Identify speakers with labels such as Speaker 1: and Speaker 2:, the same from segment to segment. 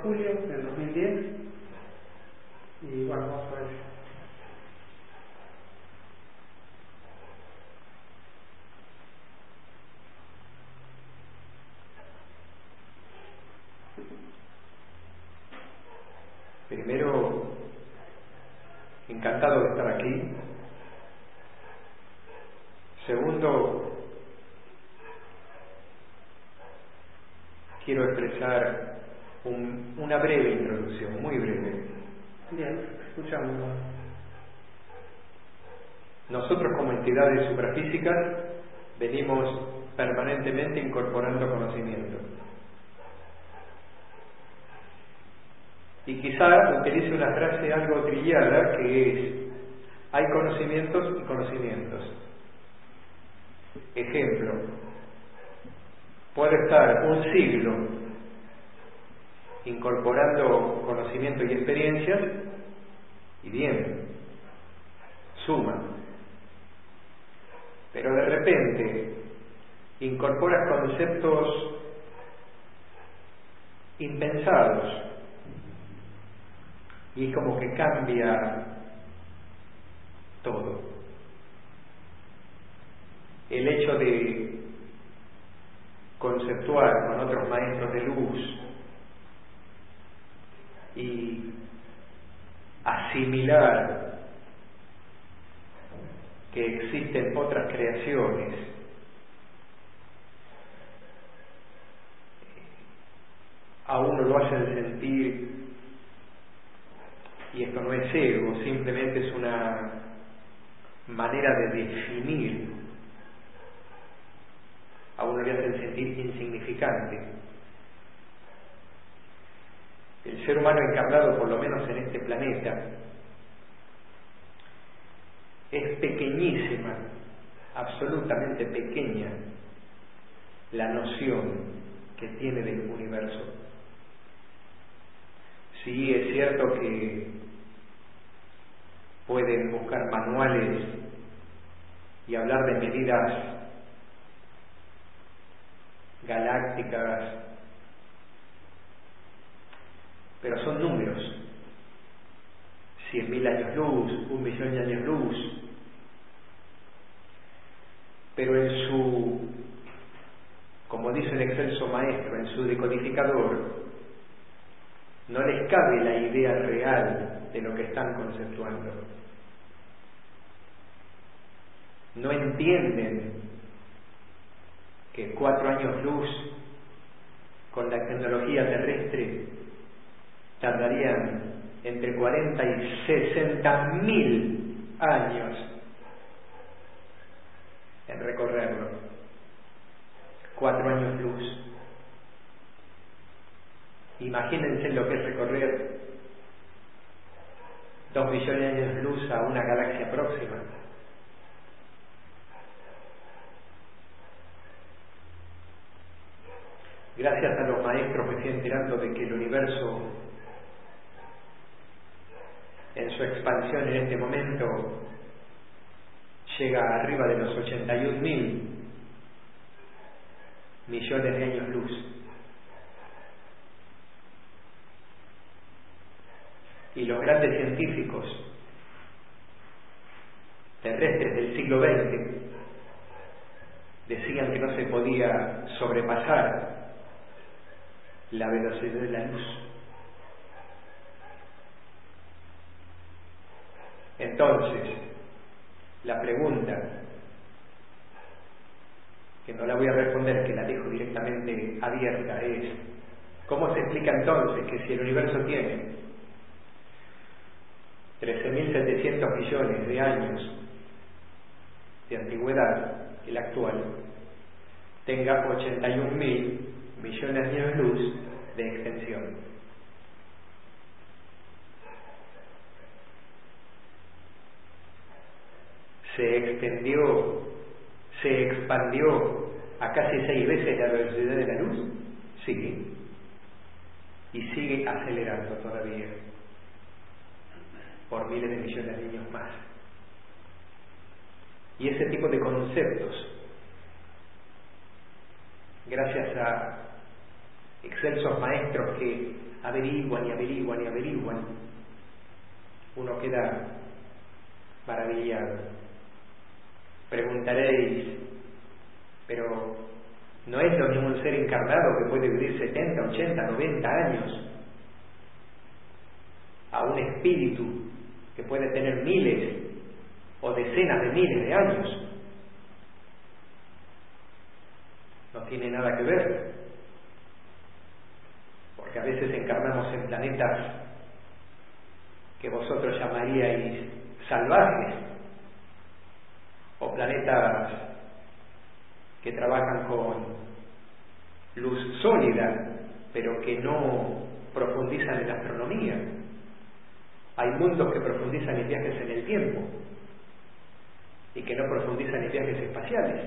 Speaker 1: julio del 2010. Y bueno, vamos a ver.
Speaker 2: Primero, encantado de estar aquí. Segundo, quiero expresar una breve introducción, muy breve.
Speaker 1: Bien, escuchamos.
Speaker 2: Nosotros como entidades suprafísicas venimos permanentemente incorporando conocimiento. Y quizá utilice una frase algo trillada que es: hay conocimientos y conocimientos. Ejemplo, puedo estar un siglo incorporando conocimiento y experiencias y bien, suma. Pero de repente incorporas conceptos impensados y es como que cambia todo. El hecho de conceptuar con otros maestros de luz y asimilar que existen otras creaciones a uno lo hacen sentir, y esto no es ego, simplemente es una manera de definir, a uno le hacen sentir insignificante. El ser humano encarnado, por lo menos en este planeta, es pequeñísima, absolutamente pequeña, la noción que tiene del universo. Sí, es cierto que pueden buscar manuales y hablar de medidas galácticas, pero son números. 100.000 años luz, 1.000.000 de años luz. Pero en su, como dice el excelso maestro, en su decodificador, no les cabe la idea real de lo que están conceptuando. No entienden que 4 años luz con la tecnología terrestre tardarían entre 40 y 60.000 años en recorrerlo. 4 años luz. Imagínense lo que es recorrer 2 millones de años luz a una galaxia próxima. Gracias a los maestros me estoy enterando de que el universo, en su expansión en este momento, llega arriba de los 81.000 millones de años luz. Y los grandes científicos terrestres del siglo XX decían que no se podía sobrepasar la velocidad de la luz. Entonces, la pregunta, que no la voy a responder, que la dejo directamente abierta, es: ¿cómo se explica entonces que si el universo tiene 13.700 millones de años de antigüedad, el actual, tenga 81.000 millones de años luz de extensión? Se expandió a casi 6 veces la velocidad de la luz, sí, y sigue acelerando todavía por miles de millones de años más. Y ese tipo de conceptos, gracias a excelsos maestros que averiguan y averiguan y averiguan, uno queda maravillado. Preguntaréis, pero ¿no es lo mismo un ser encarnado que puede vivir 70, 80, 90 años a un espíritu que puede tener miles o decenas de miles de años? No tiene nada que ver, porque a veces encarnamos en planetas que vosotros llamaríais salvajes, o planetas que trabajan con luz sólida, pero que no profundizan en la astronomía. Hay mundos que profundizan en viajes en el tiempo y que no profundizan en viajes espaciales.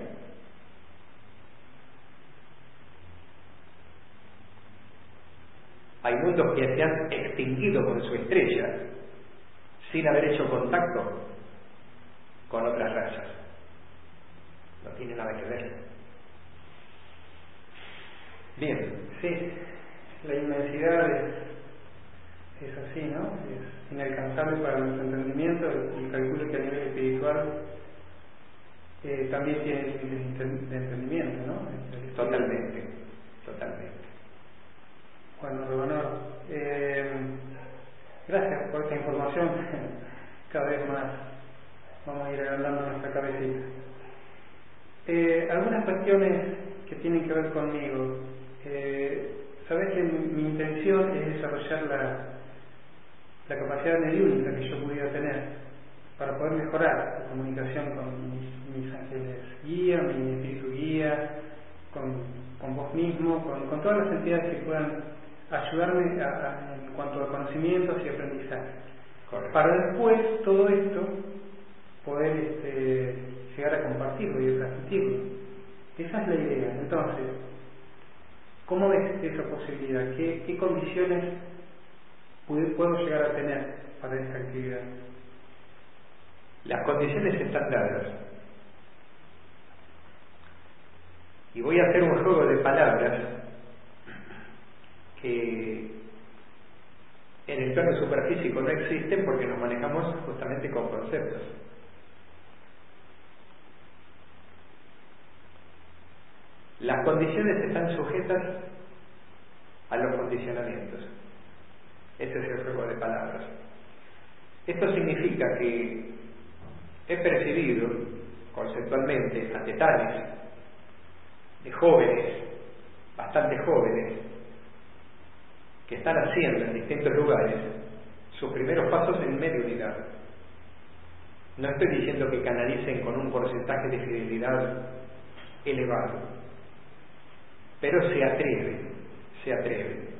Speaker 2: Hay mundos que se han extinguido con su estrella sin haber hecho contacto con otras razas. No tiene nada que ver. Bien.
Speaker 1: Sí, la inmensidad es así, ¿no? Es inalcanzable para nuestro entendimiento, y calculo que a nivel espiritual también tiene límites de entendimiento, ¿no?
Speaker 2: Totalmente.
Speaker 1: Bueno, Romanor, gracias por esta información. Cada vez más vamos a ir agrandando nuestra cabecita. Algunas cuestiones que tienen que ver conmigo. Sabes que mi intención es desarrollar la capacidad mediúnica que yo pudiera tener para poder mejorar la comunicación con mis ángeles guía, mi espíritu guía, con vos mismo, con todas las entidades que puedan ayudarme en cuanto a conocimientos y aprendizaje.
Speaker 2: Correcto.
Speaker 1: Para después todo esto poder llegar a compartirlo y a transmitirlo. Esa es la idea. Entonces, ¿cómo ves esa posibilidad? ¿Qué condiciones puedo llegar a tener para esta actividad?
Speaker 2: Las condiciones están dadas. Y voy a hacer un juego de palabras que en el plano superfísico no existen porque nos manejamos justamente con conceptos. Las condiciones están sujetas a los condicionamientos. Ese es el juego de palabras. Esto significa que he percibido conceptualmente a tetanes de jóvenes, bastante jóvenes, que están haciendo en distintos lugares sus primeros pasos en mediunidad. No estoy diciendo que canalicen con un porcentaje de fidelidad elevado, pero se atreven.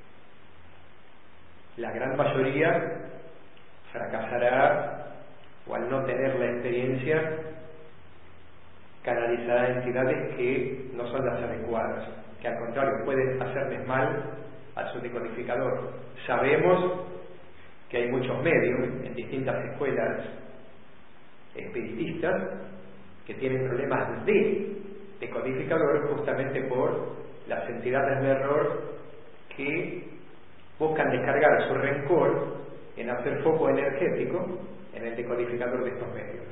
Speaker 2: La gran mayoría fracasará o al no tener la experiencia canalizará entidades que no son las adecuadas, que al contrario pueden hacerles mal a su decodificador. Sabemos que hay muchos medios en distintas escuelas espiritistas que tienen problemas de decodificador justamente por las entidades de error que buscan descargar su rencor en hacer foco energético en el decodificador de estos medios.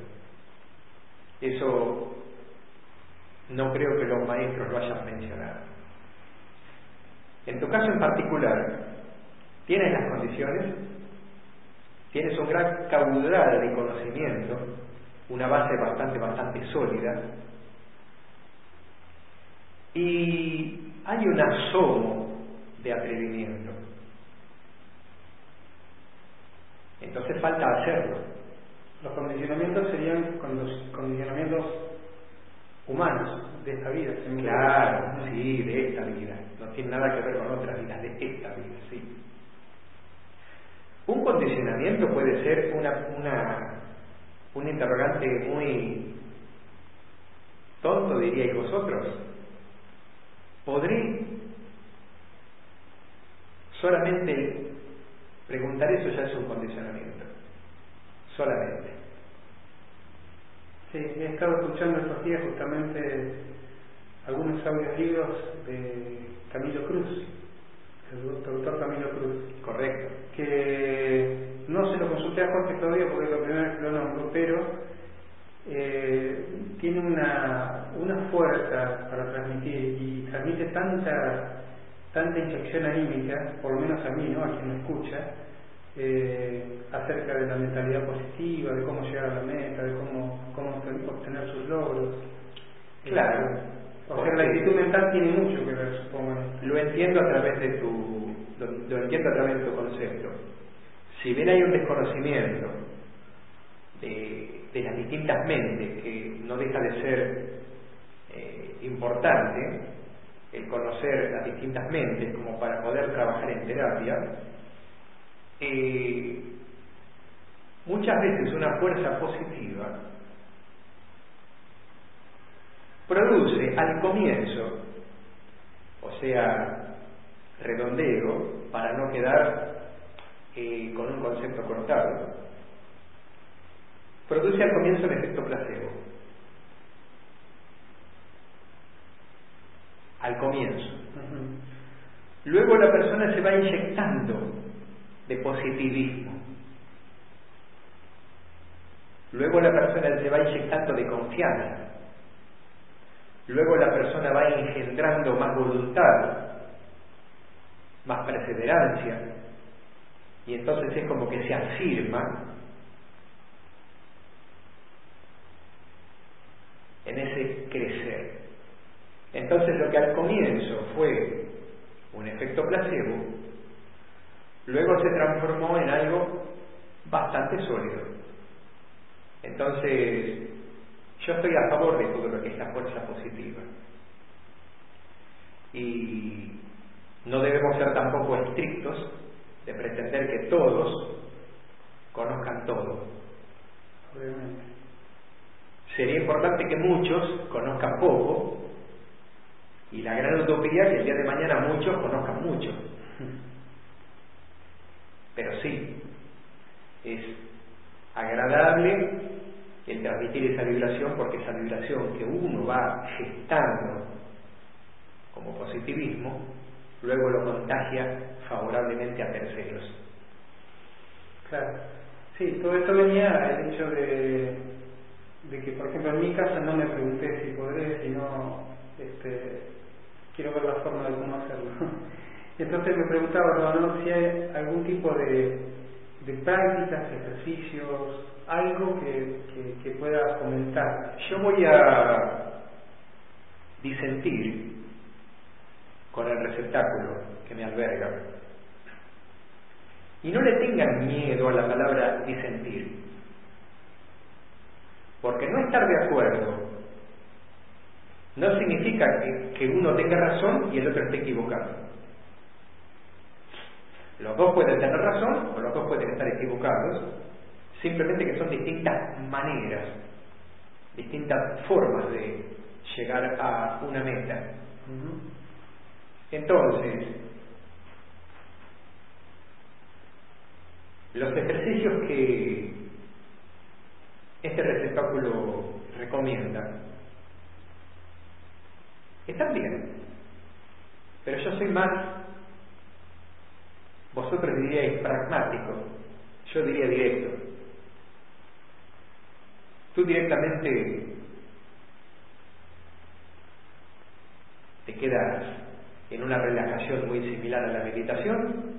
Speaker 2: Eso no creo que los maestros lo hayan mencionado. En tu caso en particular, tienes las condiciones, tienes un gran caudal de conocimiento, una base bastante sólida, y hay un asomo de atrevimiento. Entonces falta hacerlo.
Speaker 1: Los condicionamientos serían condicionamientos humanos de esta vida.
Speaker 2: Claro, sí, de esta vida. No tiene nada que ver con otras vidas, de esta vida, sí. Un condicionamiento puede ser un interrogante muy tonto, diríais vosotros. ¿Podré solamente preguntar eso? Ya es un condicionamiento. Solamente.
Speaker 1: Sí, he estado escuchando estos días justamente algunos audiolibros de Camilo Cruz, el doctor Camilo Cruz. tiene una fuerza para transmitir y transmite tanta inyección anímica, por lo menos a mí, ¿no? A quien me escucha, acerca de la mentalidad positiva, de cómo llegar a la meta, de cómo obtener sus logros.
Speaker 2: Claro.
Speaker 1: O sea, la actitud mental tiene mucho que ver, supongo.
Speaker 2: Lo entiendo a través de tu concepto. Si bien hay un desconocimiento de las distintas mentes, que no deja de ser importante el conocer las distintas mentes como para poder trabajar en terapia, muchas veces una fuerza positiva produce al comienzo, o sea, redondeo, para no quedar con un concepto cortado, produce al comienzo el efecto placebo. Al comienzo. Luego la persona se va inyectando de positivismo. Luego la persona se va inyectando de confianza. Luego la persona va engendrando más voluntad, más perseverancia, y entonces es como que se afirma en ese crecer. Entonces lo que al comienzo fue un efecto placebo, luego se transformó en algo bastante sólido. Entonces, yo estoy a favor de todo lo que es la fuerza positiva. Y no debemos ser tampoco estrictos de pretender que todos conozcan todo.
Speaker 1: Obviamente.
Speaker 2: Sería importante que muchos conozcan poco, y la gran utopía que el día de mañana muchos conozcan mucho. Pero sí, es agradable el transmitir esa vibración, porque esa vibración que uno va gestando como positivismo, luego lo contagia favorablemente a terceros.
Speaker 1: Claro. Sí, todo esto venía al hecho de que, por ejemplo, en mi caso no me pregunté si podré, sino quiero ver la forma de cómo hacerlo. Entonces me preguntaba, ¿no?, si hay algún tipo de prácticas, ejercicios, algo que puedas comentar.
Speaker 2: Yo voy a disentir con el receptáculo que me alberga. Y no le tengan miedo a la palabra disentir, porque no estar de acuerdo no significa que uno tenga razón y el otro esté equivocado. Los dos pueden tener razón o los dos pueden estar equivocados, simplemente que son distintas maneras, distintas formas de llegar a una meta. Entonces, los ejercicios que este receptáculo recomienda están bien, pero yo soy más, vosotros diríais pragmático, yo diría directo. Tú directamente te quedas en una relajación muy similar a la meditación.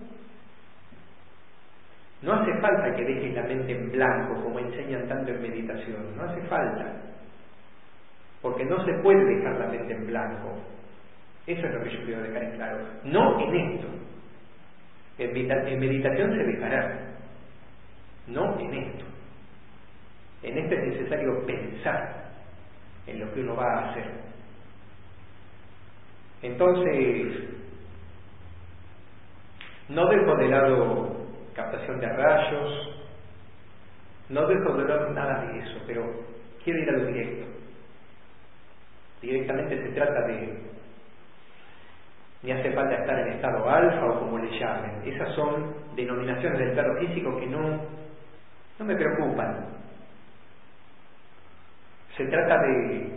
Speaker 2: No hace falta que dejes la mente en blanco como enseñan tanto en meditación, no hace falta, porque no se puede dejar la mente en blanco. Eso es lo que yo quiero dejar en claro. No en esto. En meditación se dejará, no en esto. En esto es necesario pensar en lo que uno va a hacer. Entonces, no dejo de lado captación de rayos, no dejo de lado nada de eso, pero quiero ir a lo directo. Directamente se trata de, ni hace falta estar en estado alfa o como le llamen. Esas son denominaciones del plano físico que no me preocupan. Se trata de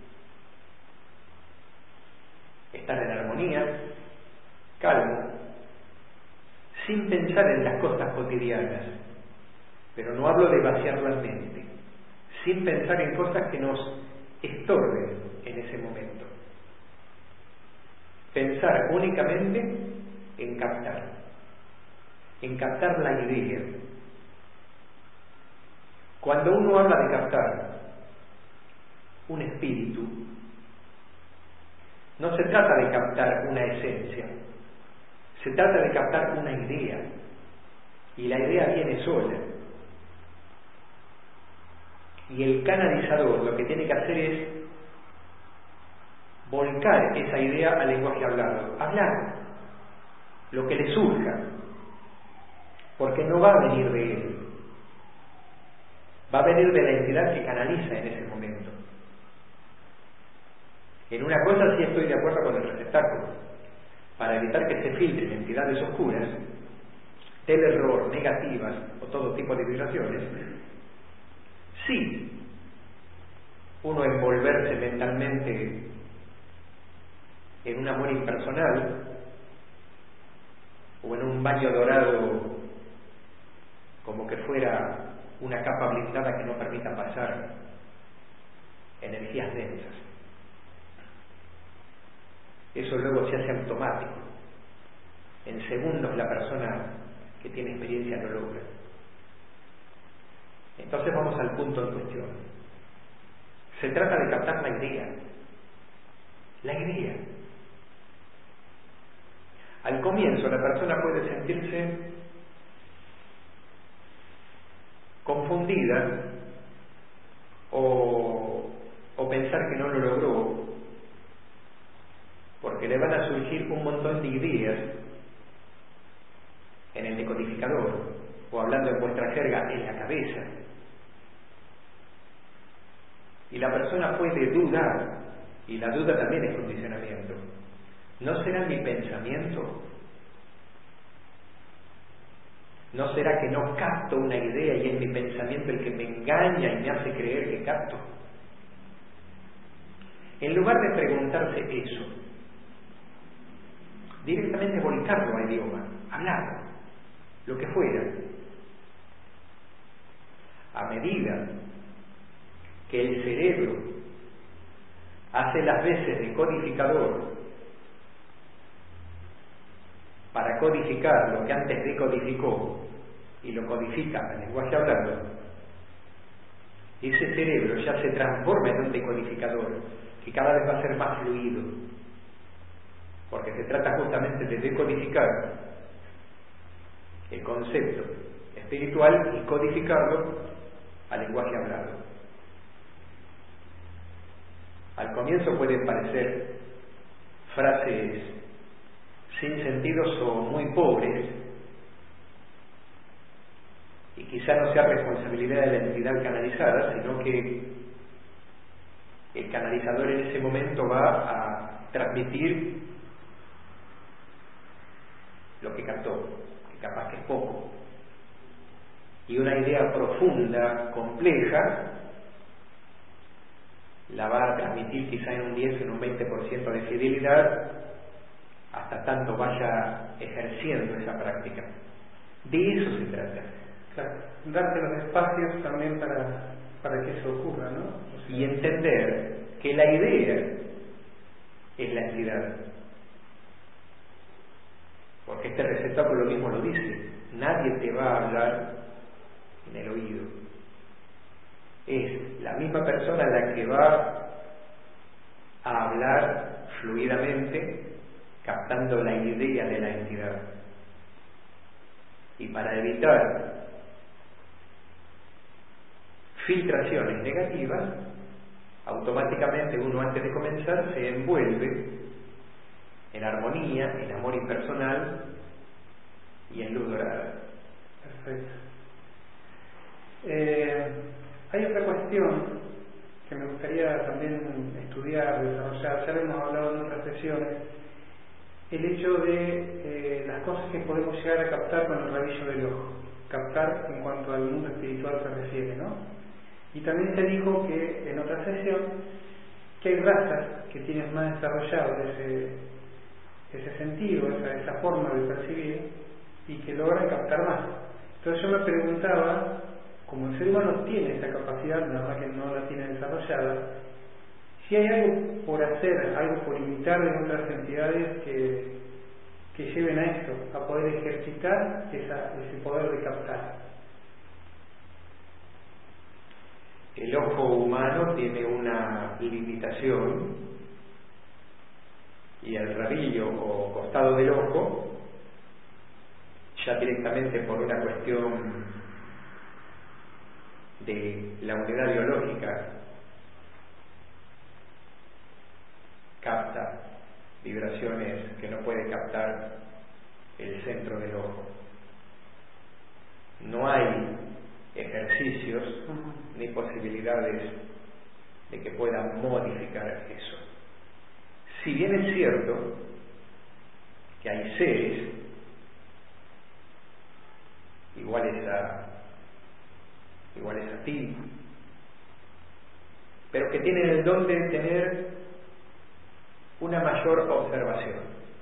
Speaker 2: estar en armonía, calmo, sin pensar en las cosas cotidianas. Pero no hablo de vaciar la mente, sin pensar en cosas que nos estorben en ese momento. Pensar únicamente en captar la idea. Cuando uno habla de captar un espíritu, no se trata de captar una esencia, se trata de captar una idea, y la idea viene sola. Y el canalizador lo que tiene que hacer es volcar esa idea al lenguaje hablado, hablar lo que le surja, porque no va a venir de él, va a venir de la entidad que canaliza en ese momento. En una cosa sí estoy de acuerdo con el receptáculo, para evitar que se filtren entidades oscuras, del error, negativas o todo tipo de vibraciones, sí, uno envolverse mentalmente en un amor impersonal o en un baño dorado como que fuera una capa blindada que no permita pasar energías densas. Eso luego se hace automático. En segundos la persona que tiene experiencia lo logra. Entonces vamos al punto en cuestión. Se trata de captar la idea. La idea. Al comienzo la persona puede sentirse confundida o pensar que no lo logró, porque le van a surgir un montón de ideas en el decodificador, o hablando en vuestra jerga, en la cabeza. Y la persona puede dudar, y la duda también es condicionamiento. ¿No será mi pensamiento? ¿No será que no capto una idea y es mi pensamiento el que me engaña y me hace creer que capto? En lugar de preguntarse eso, directamente volcarlo al idioma, hablar, lo que fuera. A medida que el cerebro hace las veces de codificador para codificar lo que antes decodificó y lo codifica en lenguaje hablado, ese cerebro ya se transforma en un decodificador que cada vez va a ser más fluido, porque se trata justamente de decodificar el concepto espiritual y codificarlo al lenguaje hablado. Al comienzo pueden parecer frases sin sentidos o muy pobres, y quizá no sea responsabilidad de la entidad canalizada, sino que el canalizador en ese momento va a transmitir lo que captó, que capaz que es poco, y una idea profunda, compleja, la va a transmitir quizá en un 10 o en un 20% de fidelidad, hasta tanto vaya ejerciendo esa práctica. De eso se trata.
Speaker 1: Claro, darte los espacios también para que eso ocurra, ¿no? O sea,
Speaker 2: y entender que la idea es la entidad. Porque este receptáculo mismo lo dice, nadie te va a hablar en el oído. Es la misma persona la que va a hablar fluidamente, captando la idea de la entidad. Y para evitar filtraciones negativas, automáticamente uno antes de comenzar se envuelve en armonía, en amor impersonal y en luz dorada.
Speaker 1: Perfecto. Hay otra cuestión que me gustaría también estudiar, desarrollar, ya lo hemos hablado en otras sesiones, el hecho de las cosas que podemos llegar a captar con el rabillo del ojo, captar en cuanto al mundo espiritual se refiere, ¿no? Y también se dijo que en otra sesión que hay razas que tienen más desarrollado ese sentido, esa forma de percibir, y que logran captar más. Entonces yo me preguntaba, como el ser humano tiene esa capacidad, nada más que no la tiene desarrollada, si hay algo por hacer, algo por imitar de otras entidades que lleven a esto, a poder ejercitar ese poder de captar.
Speaker 2: El ojo humano tiene una limitación y el rabillo o costado del ojo, ya directamente por una cuestión de la unidad biológica, capta vibraciones que no puede captar el centro del ojo. No hay ejercicios ni posibilidades de que puedan modificar eso. Si bien es cierto que hay seres iguales a ti, pero que tienen el don de tener una mayor observación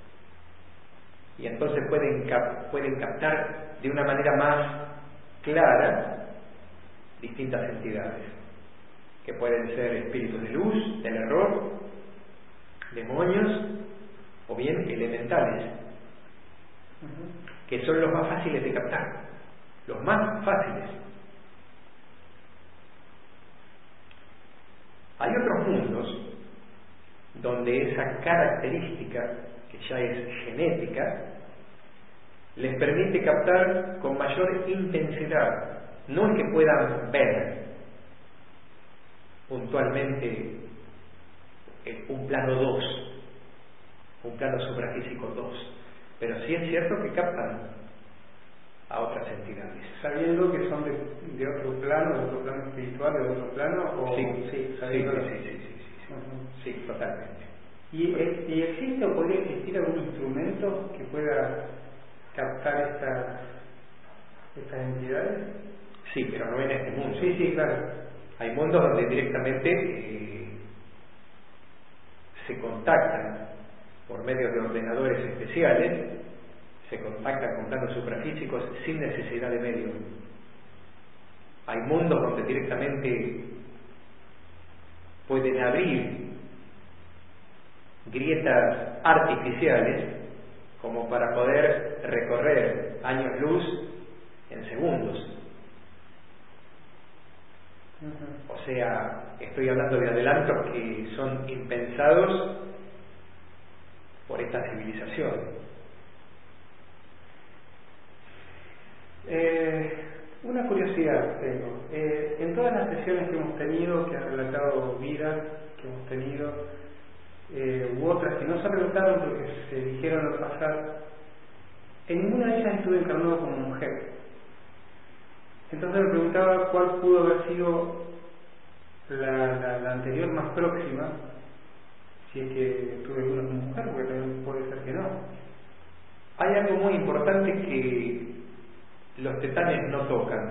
Speaker 2: y entonces pueden captar de una manera más clara distintas entidades que pueden ser espíritus de luz, del error, demonios o bien elementales, que son los más fáciles de captar, los más fáciles. Hay otros mundos donde esa característica, que ya es genética, les permite captar con mayor intensidad. No es que puedan ver puntualmente un plano 2, un plano suprafísico 2, pero sí es cierto que captan a otras entidades.
Speaker 1: Sabiendo que son de otro plano espiritual, de otro plano, o
Speaker 2: sí, totalmente.
Speaker 1: ¿Y existe o podría existir algún instrumento que pueda captar estas entidades?
Speaker 2: Sí, pero no en este mundo.
Speaker 1: Sí, claro.
Speaker 2: Hay mundos donde directamente se contactan por medio de ordenadores especiales, se contactan con planos suprafísicos sin necesidad de medio. Hay mundos donde directamente pueden abrir grietas artificiales como para poder recorrer años luz en segundos. O sea, estoy hablando de adelantos que son impensados por esta civilización.
Speaker 1: Una curiosidad tengo. En todas las sesiones que hemos tenido, que han relatado vidas que hemos tenido, u otras que no se relataron pero que se dijeron al pasar, en ninguna de ellas estuve encarnado como mujer. Entonces me preguntaba cuál pudo haber sido la anterior más próxima, si es que tuve alguna como mujer, porque también puede ser que no.
Speaker 2: Hay algo muy importante que los tetanes no tocan.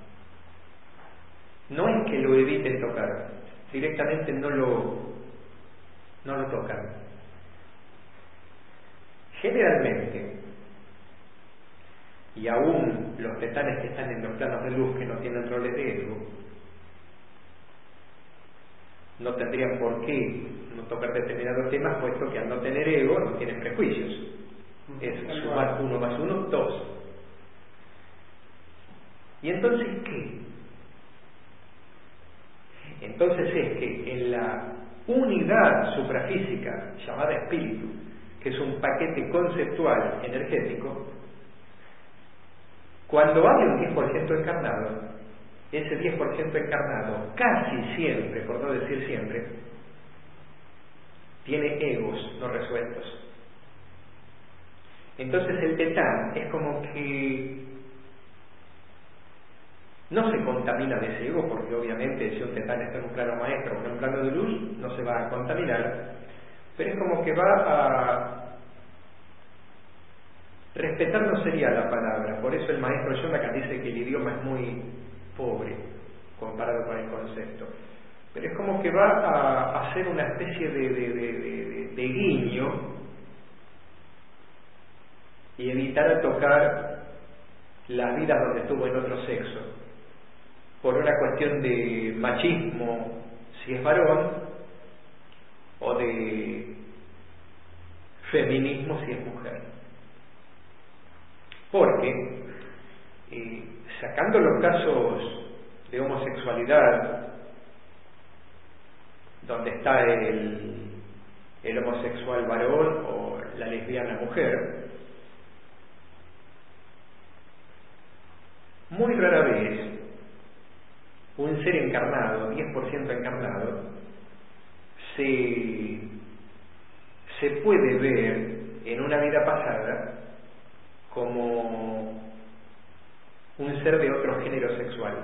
Speaker 2: No es que lo eviten tocar, directamente no lo tocan. Generalmente, y aún los tetanes que están en los planos de luz que no tienen roles de ego, no tendrían por qué no tocar determinados temas, puesto que al no tener ego no tienen prejuicios. Es sumar 1 más 1, 2. ¿Y entonces qué? Entonces es que en la unidad suprafísica llamada espíritu, que es un paquete conceptual energético, cuando hay un 10% encarnado, ese 10% encarnado casi siempre, por no decir siempre, tiene egos no resueltos. Entonces el tetán es como que no se contamina de ese ego, porque obviamente si un tetán está en un plano maestro o en un plano de luz, no se va a contaminar, pero es como que va a respetar, no sería la palabra. Por eso el maestro Jonathan dice que el idioma es muy pobre comparado con el concepto, pero es como que va a hacer una especie de guiño y evitar tocar las vidas donde estuvo en otro sexo, por una cuestión de machismo si es varón, o de feminismo si es mujer. Porque, sacando los casos de homosexualidad, donde está el homosexual varón o la lesbiana mujer, muy rara vez un ser encarnado, 10% encarnado, se puede ver en una vida pasada como un ser de otro género sexual.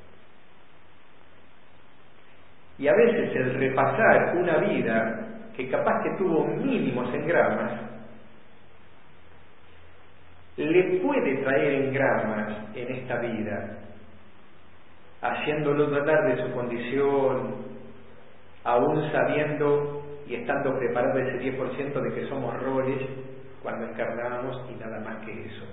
Speaker 2: Y a veces el repasar una vida que capaz que tuvo mínimos engramas, le puede traer engramas en esta vida, haciéndolo dudar de su condición, aún sabiendo y estando preparado ese 10% de que somos roles cuando encarnamos y nada más que eso.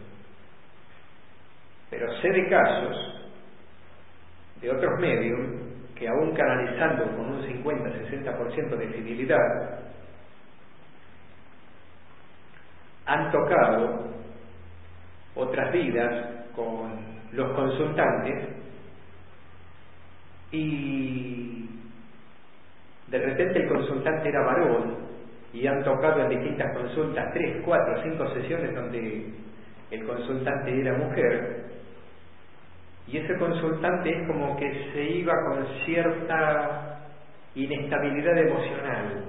Speaker 2: Pero sé de casos de otros medios que aún canalizando con un 50-60% de fidelidad han tocado otras vidas con los consultantes y de repente el consultante era varón y han tocado en distintas consultas 3, 4, 5 sesiones donde el consultante era mujer, y ese consultante es como que se iba con cierta inestabilidad emocional,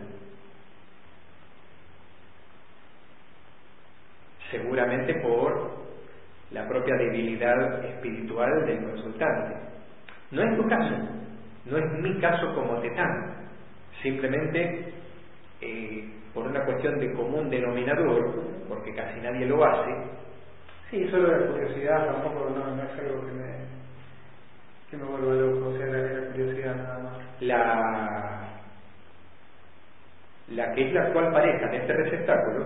Speaker 2: seguramente por la propia debilidad espiritual del consultante. No es tu caso, no es mi caso como tetán, simplemente por una cuestión de común denominador, porque casi nadie lo hace.
Speaker 1: Sí, solo de curiosidad, tampoco no es algo que me vuelva loco, o sea, la curiosidad nada más.
Speaker 2: La que es la actual pareja en este receptáculo,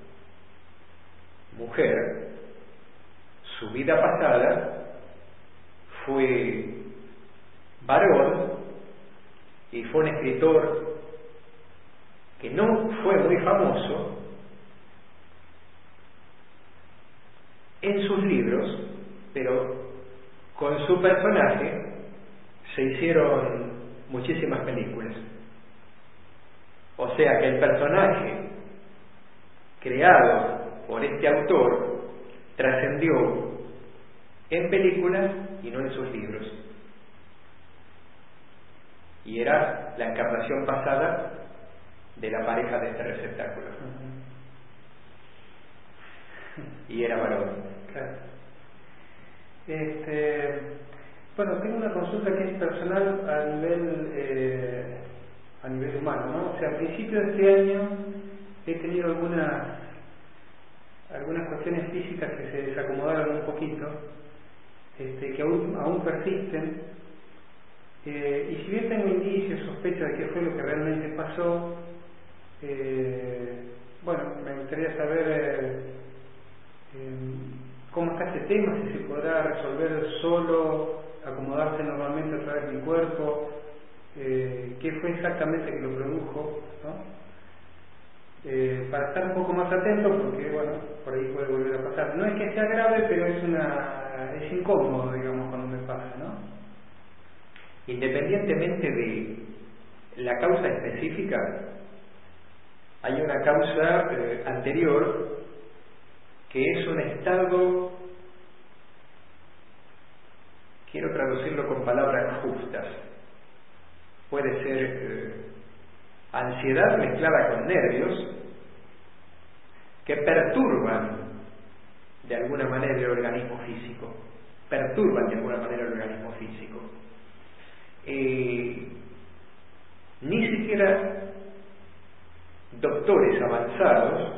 Speaker 2: mujer, su vida pasada fue varón y fue un escritor que no fue muy famoso en sus libros, pero con su personaje se hicieron muchísimas películas. O sea que el personaje creado por este autor trascendió en películas y no en sus libros. Y era la encarnación pasada de la pareja de este receptáculo. Y era varón.
Speaker 1: Claro. Bueno, tengo una consulta que es personal a nivel humano, ¿no? O sea, a principios de este año he tenido algunas cuestiones físicas que se desacomodaron un poquito, que aún persisten, y si bien tengo indicios, sospechas de qué fue lo que realmente pasó, bueno, me gustaría saber cómo está este tema, si se podrá resolver solo, acomodarse normalmente a través del cuerpo, qué fue exactamente que lo produjo, ¿no? Para estar un poco más atento, porque bueno, por ahí puede volver a pasar. No es que sea grave, pero es incómodo, digamos, cuando me pasa, ¿no?
Speaker 2: Independientemente de la causa específica, hay una causa anterior que es un estado, quiero traducirlo con palabras justas, puede ser ansiedad mezclada con nervios que perturban de alguna manera el organismo físico, ni siquiera doctores avanzados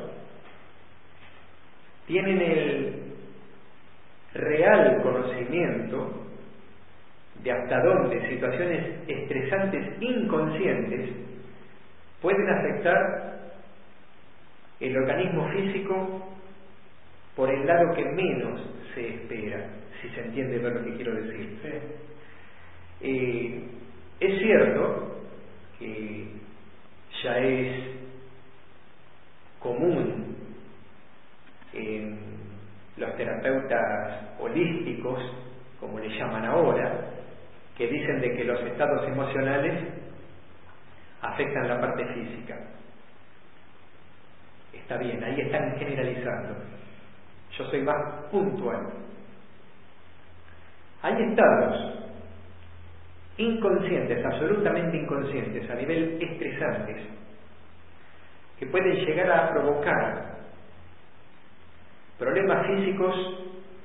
Speaker 2: tienen el real conocimiento de hasta dónde situaciones estresantes inconscientes pueden afectar el organismo físico por el lado que menos se espera, si se entiende bien lo que quiero decir.
Speaker 1: Sí.
Speaker 2: Es cierto que ya es común en los terapeutas holísticos, como le llaman ahora, que dicen de que los estados emocionales afectan la parte física. Está bien, ahí están generalizando. Yo soy más puntual. Hay estados inconscientes, absolutamente inconscientes, a nivel estresantes, que pueden llegar a provocar problemas físicos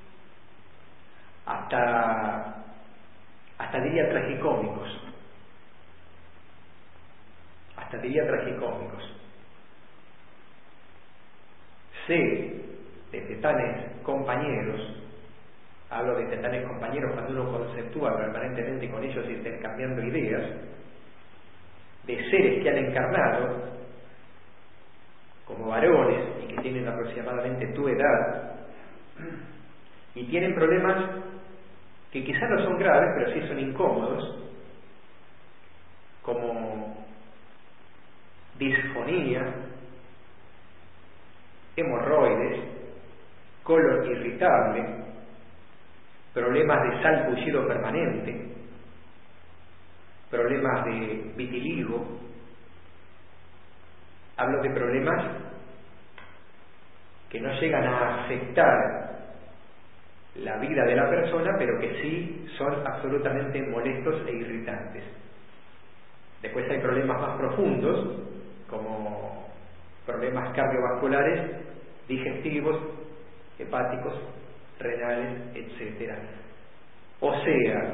Speaker 2: hasta diría tragicómicos. Hasta diría tragicómicos. Sé de tetanes compañeros, hablo de tetanes compañeros cuando uno conceptúa permanentemente con ellos intercambiando ideas, de seres que han encarnado como varones y que tienen aproximadamente tu edad y tienen problemas que quizás no son graves, pero sí son incómodos, como disfonía, hemorroides, colon irritable, problemas de salpullido permanente, problemas de vitiligo. Hablo de problemas que no llegan a afectar la vida de la persona, pero que sí son absolutamente molestos e irritantes. Después hay problemas más profundos, como problemas cardiovasculares, digestivos, hepáticos, renales, etc. O sea,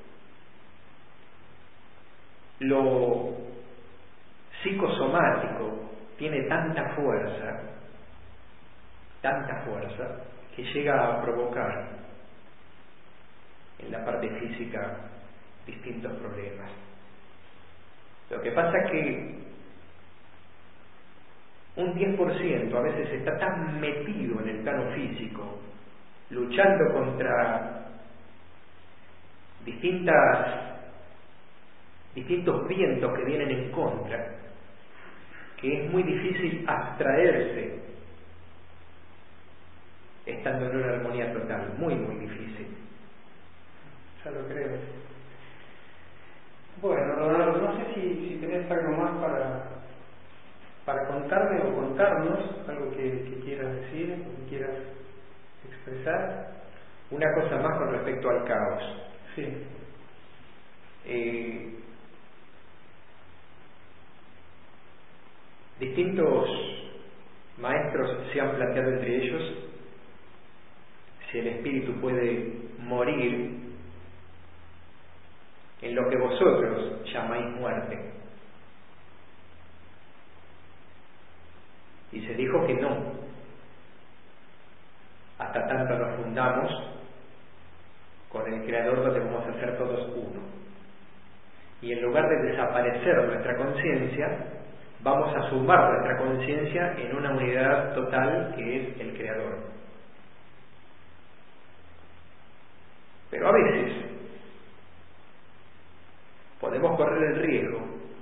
Speaker 2: lo psicosomático tiene tanta fuerza, que llega a provocar en la parte física distintos problemas. Lo que pasa es que un 10% a veces está tan metido en el plano físico, luchando contra distintos vientos que vienen en contra, que es muy difícil abstraerse estando en una armonía total, muy difícil.
Speaker 1: Ya lo creo. Bueno, Leonardo, no sé si tenés algo más para contarme o contarnos, algo que quieras decir o que quieras expresar.
Speaker 2: Una cosa más con respecto al caos.
Speaker 1: Sí.
Speaker 2: Distintos maestros se han planteado entre ellos si el espíritu puede morir en lo que vosotros llamáis muerte. Y se dijo que no, hasta tanto nos fundamos con el Creador, donde vamos a ser todos uno. Y en lugar de desaparecer nuestra conciencia, vamos a sumar nuestra conciencia en una unidad total que es el Creador. Pero a veces podemos correr el riesgo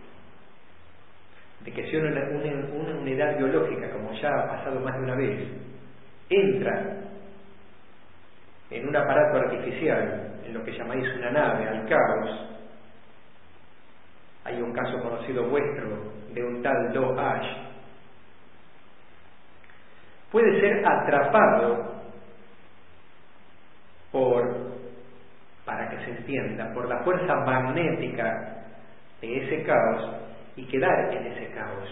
Speaker 2: de que si una unidad biológica, como ya ha pasado más de una vez, entra en un aparato artificial, en lo que llamáis una nave, al caos. Hay un caso conocido vuestro de un tal Do Ash. Puede ser atrapado para que se entienda, por la fuerza magnética de ese caos y quedar en ese caos.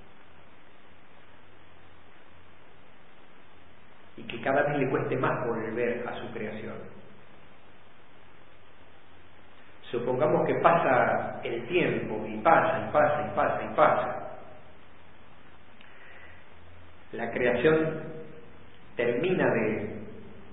Speaker 2: Y que cada vez le cueste más volver a su creación. Supongamos que pasa el tiempo y pasa. La creación termina de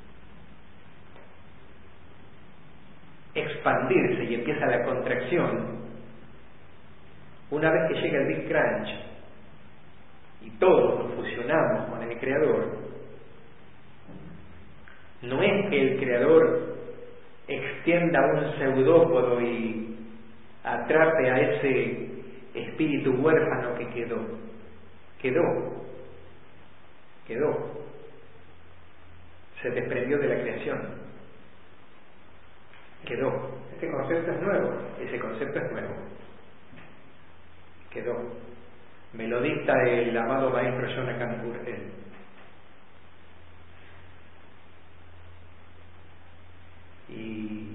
Speaker 2: expandirse y empieza la contracción. Una vez que llega el Big Crunch y todos nos fusionamos con el Creador, no es que el Creador extienda un pseudópodo y atrape a ese espíritu huérfano que quedó, se desprendió de la creación, quedó.
Speaker 1: Este concepto es nuevo.
Speaker 2: Ese concepto es nuevo, quedó. Me lo dicta el amado maestro Jonathan Burrell. Y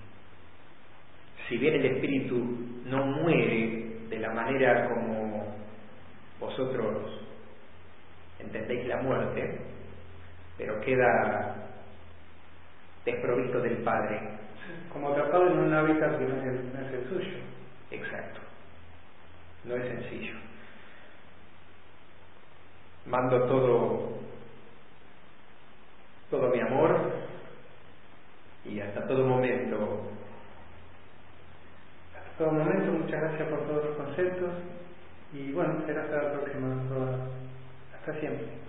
Speaker 2: si bien el espíritu no muere de la manera como vosotros entendéis la muerte, pero queda desprovisto del Padre.
Speaker 1: Como atrapado en un hábitat que no es el suyo.
Speaker 2: Exacto. No es sencillo. Mando todo mi amor y hasta todo momento.
Speaker 1: Hasta todo momento, muchas gracias por todos los conceptos y bueno, será hasta la próxima. Hasta siempre.